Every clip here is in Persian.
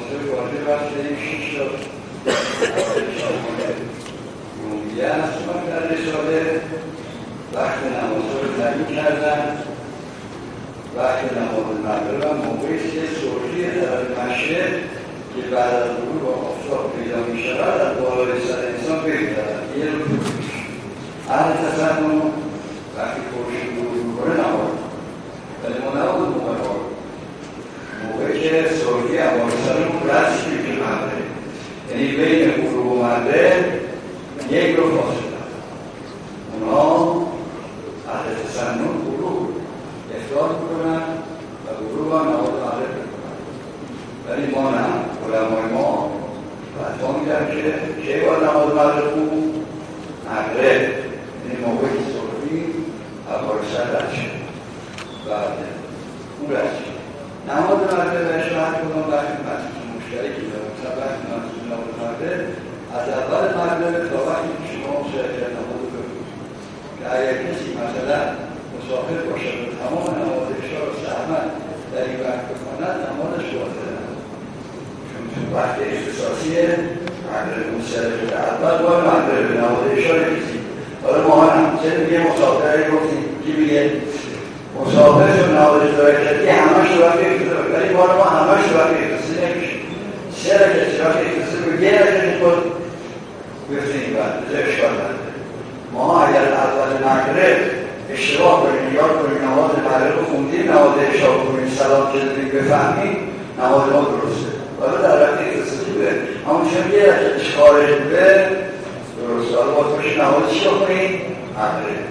نوازه واجب است بریم 6 تا رومیه هست در رساله وقت نماز رو تعیین کردن. وقت نماز مغرب هم موقعی است که سرخی در مشرق که بعد از غروب با آفتاب پیدا می شود از بالای سر انسان بگذرد یه رو اهل تصنع وقتی خورشید غروب میکنه نماز، ولی ما نماز موقعی که سرخی بالای سرمون رد میشه مغرب، یعنی بین غروب و مغرب یک رو فاصله. اونا اهل تصنع غروب افطار میکنن و غروب هم نماز مغرب میکنن، ولی ما نه. علمای ما فتوا میدن که کی باید نماز مغرب بود؟ مغرب، یعنی موقعی که سرخی بالای سر رد شد بعد اون رد شد. نماز مغرب شاید کنم وقتی مشترکی دارم مثلا وقتی نماز مغرب از اول مغرب تا وقتی که شما شرکت نماز بکنید که اگر کسی مثلا مسافر باشد و تمام نماز عشا و سهمت در این وقت بکند نمازش باطله، چون وقت اختصاصیه مغرب مشترک اول باید مغرب نماز عشا رسید. حالا ما چه میگه مسافر گفتیم کی میگه مسافر شد نماز رکعتی همش رو وقت اختصاصی، ولی ما همش رو وقت اختصاصی نمیشه. 3 رکعت وقت اختصاصی رو یه رکعت خود بفتیم بعد اشکال نداره. ما اگر اول مغرب اشتباه کنیم یاد کنیم نماز مغرب رو خوندیم نماز عشا کنیم سلام کردیم بفهمیم نماز ما درسته، حالا در وقت اختصاصی بوده همون چون یه رکعتش خارج بوده درسته. حالا باید باشه نماز چی رو کنیم؟ مغرب.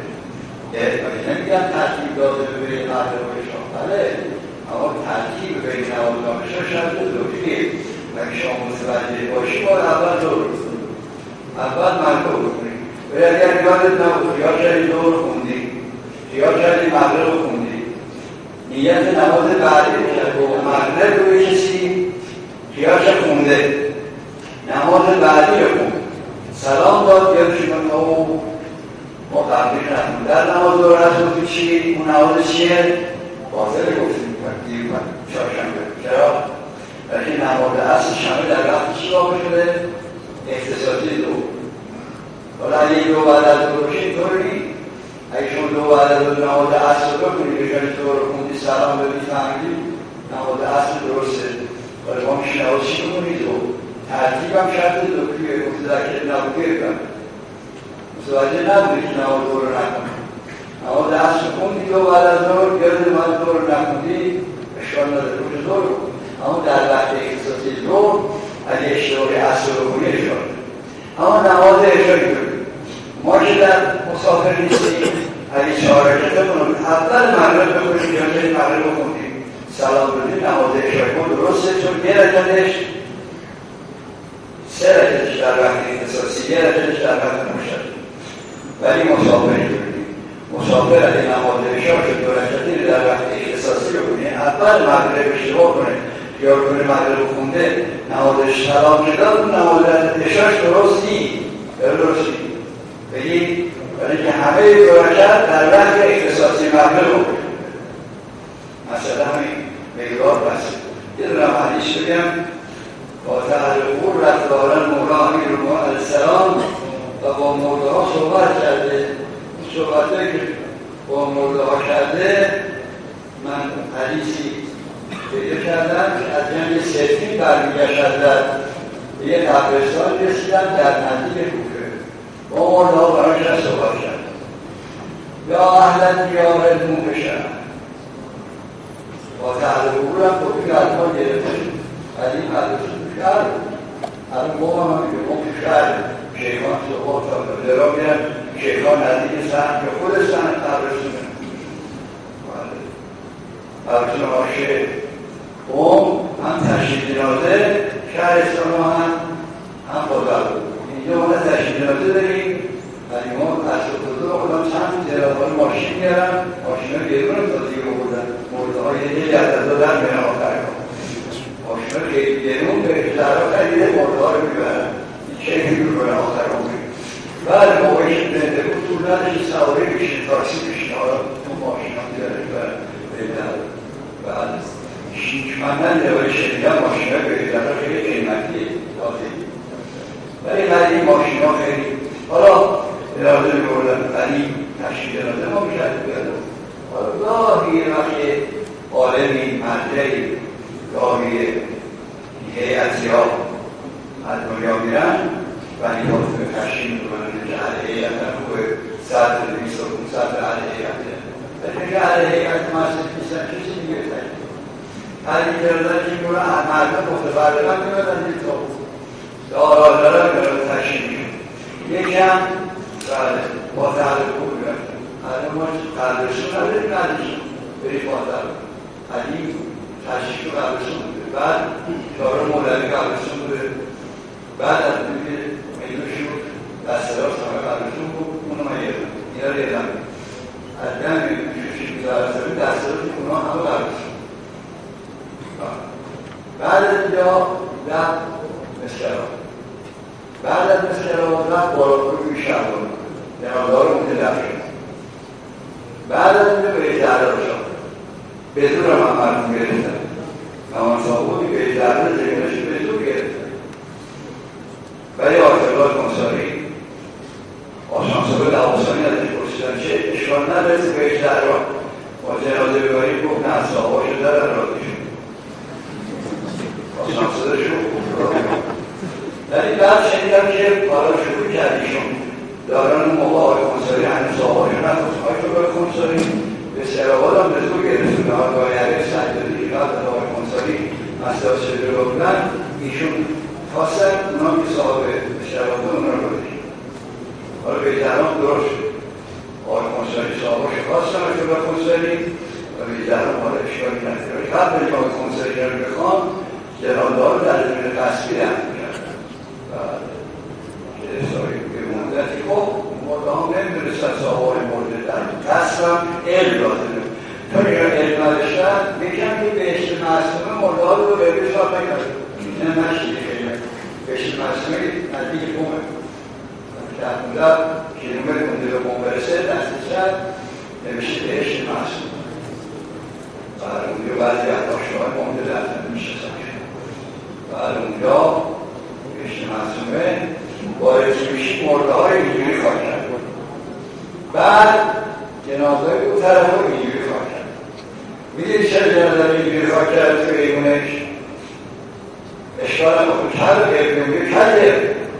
نمیگم ترتیب داده به بین مغرب و عشا، بله، اما ترتیب بین نماز و عشا شرط ضروریه. اگه شما متوجه باشی باید اول ظهر کنیم، اول مغرب کنیم. و اگر یادت نبود خیال کردی ظهر خوندی، خیال کردی مغرب رو خوندی، نیت نماز بعدی رو مغرب رو کسی خیال کرد خونده، نماز بعدی رو خوند، سلام داد یادش من او ما قبلی نکنیم در نماز دور رسول چی؟ اون نماز چیه؟ باطل گفتیم دیر من چهارشنبه. چرا؟ بلکه نماز اصل شنبه در وقت چی واقع شده؟ اختصاصی دو. حالا اگه دو بعد از دو روشه اینطوری اگه شما دو بعد از دو نماز اصل رو کنید بشنید دو رو خوندی سلام ببینید فهمیدی نماز اصل درسته. حالا ما میشه نماز چی کنید و ترتیب هم شرط دو کیه متذکر نبوده بگم متوجه نبودی که نماز دو رو نکنید. نماز اصل خوندی دو بعد از دو یاد نماز دو رو نکندی اشکال نداره روش دو رو، اما در وقت اختصاصی دو اگه اشتباهی اصل رو کنی اشکال. اما نماز عشایی کنیم ما که در مسافر نیستیم اگه 4 رکعت کنیم اول مغرب بکنیم یا که مغرب بکنیم سلام بدیم نماز عشایی کن درسته، چون یه رکعتش 3 رکعتش در وقت اختصاصی یه رکعتش در وقت مشترک. ولی مسافری کنیم مسافر اگه نماز عشا شد 2 رکعتی در وقت اختصاصی رو کنیم اول مغرب اشتباه کنه یا کنه مغرب خونده نمازش سلام کردن نماز عشاش درستی درستی بگید، ولی که همه 2 رکعت در وقت اختصاصی مغرب رو کنه. مثلا همین مقدار بسید. یه دونم حدیث بگم با تعلقور رفتارن مولا امیرالمومنین علیه السلام و با مرده ها صحبت کرده. صحبته که با مرده ها کرده من حدیثی پیدا کردم که از جنگ سفین برمیگشتن به یه قبرستان رسیدن در نزدیک کوفه با مرده ها برایش صحبت کردن یا اهلا دیار المومشن با تعلقور هم توفیق از ما گرفتیم از این قبرستان شهر الان قوم هم میگه قوم شهر شیخان صحبات درا میرن شیخان نزدیک سن که خود سن قبرستونه قبرستان آشه قوم هم تشریف جنازه شهرستان ها هم بازار اینجا ما تشریف جنازه داریم ولی ما از خودتو خودم چند جرابان ماشین میارم ماشین ها گرون تازی رو بودن مرده های یه جدد دادن میرم آخر ماشین ها گرون به اشترا خریده مرده ها رو میبرن این چه گرون رو آخر رو میبرن بعد موقعی که بنده بود طول نداشت سواری بشین تاکسی بشین حالا تو ماشین ها میاره بعد 6 من دوباره شنیدم ماشین های بهتر خیلی قیمتیه ولی خیلی ماشین ها خیلی حالا اراده می‌بردن خیلی تشکیل اراده ما میشد بیادم حالا گاهی وقتی عالمی مرجعی گاهی هیئتی ها از دنیا میرن ولی ها به تشکیل میکنن که اهل هیئت هم خوبه 100 تا 200 تا 500 تا اهل هیئته ولی که اهل هیئت مسجد نیستن کسی میگه هرکی کردن که میگوره مردم متفرقا میادن دید تا دارادارا میادن تشکیل میکنن یکی هم با تحل خوب میرفتن الان ما قدرشون نداریم نداشتیم بریم با تحل علی تشکیل قدرشون بوده بعد داره مولوی قدرشون بوده بعد از اینکه میدون شد دست راست همه قدرشون بود اونو من یادم اینا رو یادم از دم شوشی میزارستمی دست راست اونا همه قدرشون بعد از اینجا رفت مسکرها بعد از مسکرها رفت بالاپور شهران جنازه‌ها رو متلف شد بعد از اینجا به زهرا شد به زور هم مردم گرفتن اما صاحبی به زهرا زمینش به زور گرفتن ولی آرتگاه کنساری آشانسابه لحاسانی ازش پرسیدن چه اشکال ندارست به زهرا با جنازه ببرید گفت نه صاحبا شده در راضی شد آشانسابه شد ولی بعد شنیدم که حالا شروع کردیشون دارن اون موقع آقای کنساری هنوز صاحباشون نفت آقای کنساری به سراغات هم به زور گرفتون آقای علیه سجدادی که بعد از آقای کنساری مسئله شده رو بودن ایشون خواستن اونا که صاحب سراغات اونا رو بودید حالا به زهران درست شد آقای کنساری صاحباشون خواستن آقای کنساری و به زهران حالا اشکالی نداره قبل از آقای کنساری رو بخوان جنازه‌ها رو در زمین قصبی هم می‌کردن و به مدتی خب مرده هم نمیدونستن صاحبای مرده در قصر هم علم لازمه تا اگر علم نداشتن میگن که بهشت معصومه مرده ها رو به حساب نکرد اینه نشیده خیلی بهشت معصومه نزدیک قومه در 15 کیلومتر مونده به قوم برسه دست شد نوشته بهشت معصومه بعد اونجا بعضی یادداشت‌های مونده در میشناسن بعد اونجا بهشت معصومه وارد میشی مرده های اینجوری خواهد کرد بعد جنازه او طرف رو اینجوری خواهد کرد میدید چرا جنازه رو اینجوری خواهد کرد توی ایمونش اشکال هم خود کل گرد کل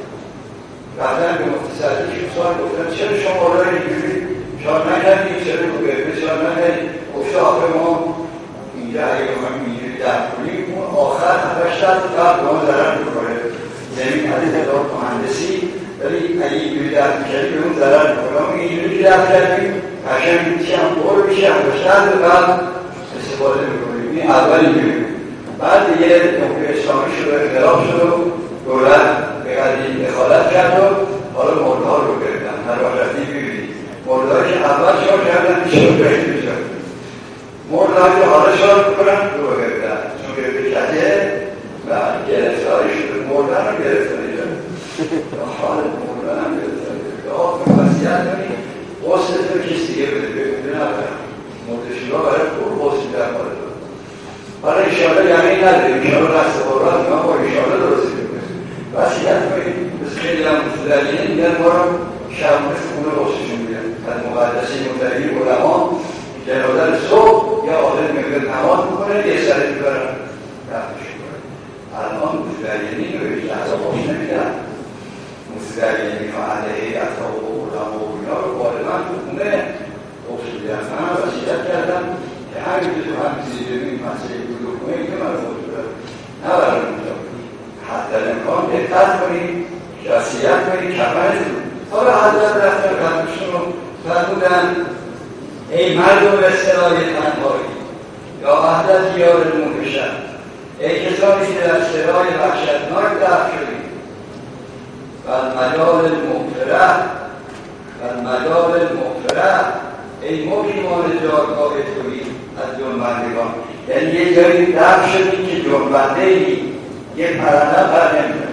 بعدن به مختصری که سوال گفتن چرا شما رو اینجوری شاد نکردیم چرا رو گرده شاد نکردیم گفته آخه ما اینجا اگه بخواهیم اینجوری درد کنیم اون آخر هفتش درد قبل به ما ضرر میکنه زمین عدد ادار مهندسی ولی اگه اینجوری درد میکردی به اون ضرر میکنه اون اینجوری که درد کردیم قشنگ میشه هم بور میشه هم بشتر و بعد استفاده میکنیم این اول اینجوری بعد دیگه نوکه اسلامی شد و اختلاف شد و دولت به قدیم دخالت کرد و حالا مرده ها رو گرفتن هر وقتی ببینید مرده ها که اول شار کردن میشه و بهت میشه مرده ها که حالا شار میکنن رو گرفتن چون گرفته کده و گرفتاری شده مردن هم گرفتاری شده حال مردن هم گرفتاری شده آقا وسیعت کنید غسل تو کسی دیگه بده بگونده نبرم مردشون ها برای پر غسل در مورد حالا ایشالا یعنی نداریم ایشالا قصد قرآن ما با ایشالا درستی بکنیم وسیعت کنید بس خیلی هم مستدرینه میگن ما رو شب مثل خونه غسلشون میگن از مقدسی مدرگی علما جنازه صبح یا آدم میگه نماز میکنه یه سره میبرن رفتش الان مستدرینی رو بیشتر از آقاش نمیدن مستدرینی که اهل هیئت ها و علما و اینا رو غالبا تو خونه اصولی هستن من وصیت کردم که همین که تو هم چیزی ببین مسئله بزرگ کنید که من خود برم نبرم اونجا حتی امکان دقت کنید وصیت کنید کفنتون حالا حضرت رفتن قدمشون رو فرمودن ای مردم اصطلاح تنهایی یا وحدت یار المنکشر ای کسانی که در سرای وحشتناک دفن شدید و المجال المغفره ای مقیمان جایگاه تویی از جنبندگان یعنی یه جایی دفن شدید که جنبنده‌ای یه پرنده بر نمی‌داره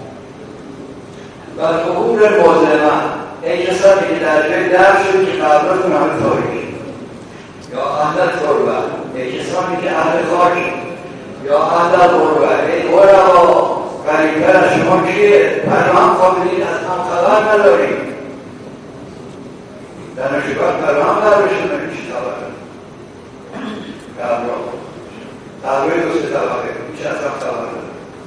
و القبور المظلمه ای کسانی که در جای دفن شدید که قبرتون همه تاریک یا اهل تربه ای کسانی که اهل خاک یا اهل القربه ای قربا قریب‌تر از شما کیه؟ پنهان خوابیدین از هم خبر نداریم. دانشگاه پنهان نداشتیم چی خبره؟ تقوی دو سه طبقه چه از هم خبره؟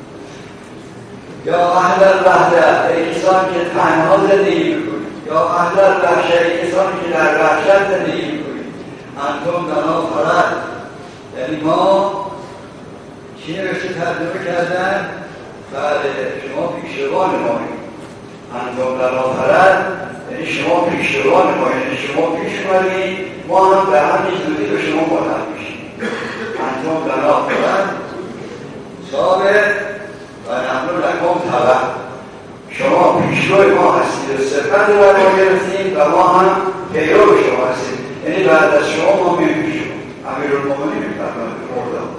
یا اهل الوحده ای کسانی که تنها زندگی میکنید، یا اهل الوحشه ای کسانی که در وحشت زندگی میکنید. انتم لنا فرد، یعنی ما چی نوشته ترجمه کردن؟ بله شما پیشروان مایید. انتم لنا فرد یعنی شما پیشروان مایید، یعنی شما پیش اومدید، ما هم به همین زودی به شما ملحق میشیم. انتم لنا فرد ثابت و نحن لکم تبع، شما پیشروی ما هستید و صفت رو ما گرفتیم و ما هم پیرو شما هستیم، یعنی بعد از شما ما میپیشیم. امیرالمومنین میفرماید مردم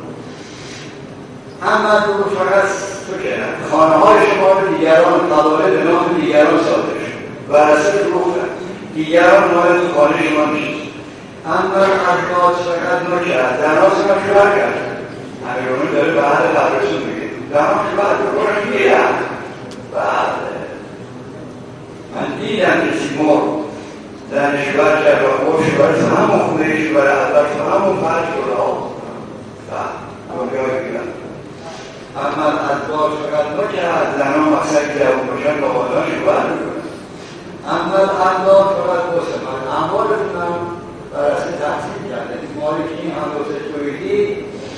اما رو فقط تو که خانه های شما رو دیگران قباله به نام دیگران صادر شد و رسل فروختن، دیگران ناید خانه شما نشید. اما ارداد فقط نکرد درناس ما شبر کرد. امیرالمومنین داره به اهل قبرسون میگه درناس شبر رو میرم. بله من دیدم کسی مرد زن شبر کرد و خوش شبر همون خونه شبر اول همون فرش رو ها همون بیایی بگیرم. اما الادبار فقط نکرد زنان مقصد که اون باشن با آدان شبر میکنن. اما الادبار فقط بسه من اموالتونم برسه تحصیل کرده مالی که این هم بسه تویدی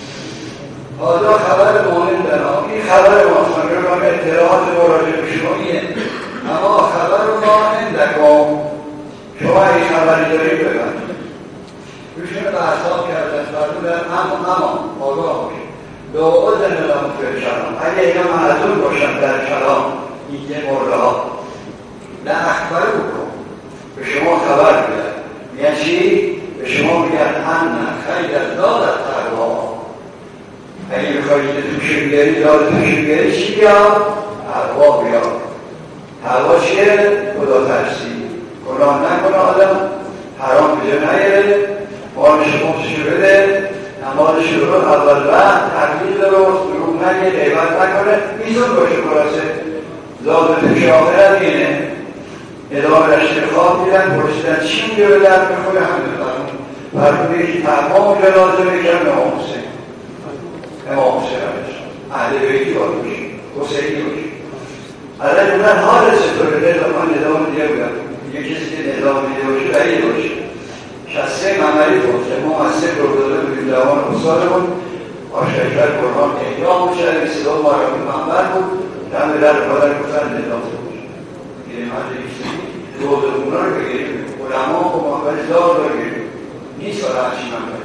حالا خبر مانند دارم. این خبر ماست من اطلاعات مراجع به شما اینه، اما خبر مانند دکم شما این خبری دارید بگن روشون به حساب کردن فرمودن اما آگاه باشید دو ازن لهم فی الکلام، اگه اینا معذور باشن در کلام این مرده ها نه اخبر بکن به شما خبر میدن. میگن چی؟ به شما میگن ان خیر دارد تقوا. اگه میخواید توشنگری داره توشنگری چی بیا؟ تقوا بیا. تقوا چیه؟ خدا ترسی، گناه نکنه آدم، حرام به جا نیاره، مالش خمسشو بده، نمازش رو اول وقت تقلیل درست دروغ نگه، غیبت نکنه، میزون باشه براسه زاده توش آخرت اینه. ادامه رشته خواب میدن پرسیدن چی میگه به درد میخوره همه فرمونه یکی تمام جنازه بکن امام حسین. امام حسین اهل بیتی باید باشی، حسینی باشی. حالا بودن حال چطوره من نظام دیگه بودم، یه کسی که نظام دیگه باشه بعید باشه. شسته ممری گفته ما از سه گرداده بودیم دوان استادمون آشکر قرآن احیام میشه صدا مرامی منبر بود دم در بادر گفتن نظام بود. یه مدر ایستی دوزمونا رو بگیریم علما و منبر دار بگیریم نیست حالا هرچی منبر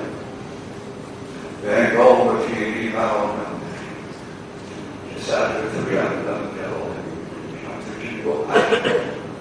به انگاه و فیری مرامم که سر به تویم بودم جواب شمترکی گفت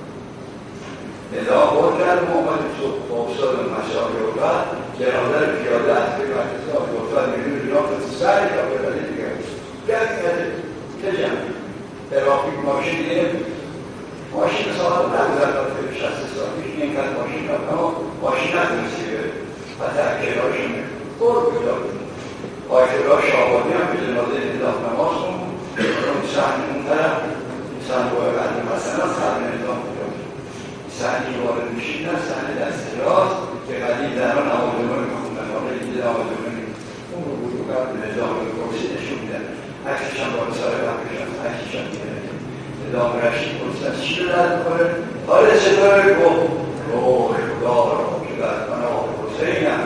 نظام بود کرد محمد با استاد مشاهد و بعد جنازه رو پیاده از به مجلسان گفتن میدون جناب سری تا بدنی دیگه که جمعی ترافیک ماشین دیگه ماشین ساعت نبودن تا 60 سال پیش اینقدر ماشین رفت اما ماشین نتونستی بره و ترکیرهاشون برد بجا بود آیتالله شعبانی هم به جنازه نظام نماز کن اون سحن اون طرف سحن باید قدر مثلا سحن نظام بجا سحنی وارد میشید نه سحن دست راست که قدیم زنان نمازمان میخوندن حالا این نمازمانی اون رو بود و قبل نظام کرسی نشون میدن عکسش هم باید سال قبلشن عکسش هم میدن نظام رشید کنستن چی رو رد میکنه حالا چطوره گفت روح خدا را که در پناه حسینم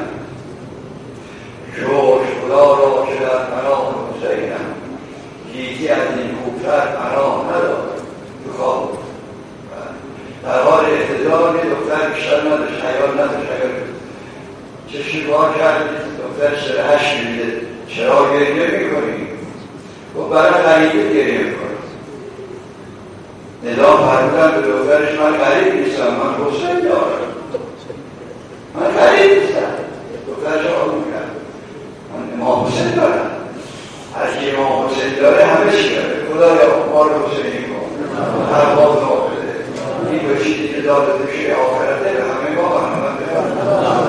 روح خدا را که در پناه حسینم گیتی از این خوبتر پناه ندارد تو خواب در حال احتضار دختر بیشتر نداشت حیال نداشت چشمی بار کرد دختر شرهش میده چرا گریه میکنی؟ و برای غریبه گریه میکنی نظام فرمودن به دخترش من غریب نیستم من حسین دارم من غریب نیستم دخترش آروم کرد من امام حسین دارم هرکی امام حسین داره همه چی داره خدایا ما رو حسینی کن هر باز نابده این باشیدی که داده دوشه آخرته به همه ما همه بفرد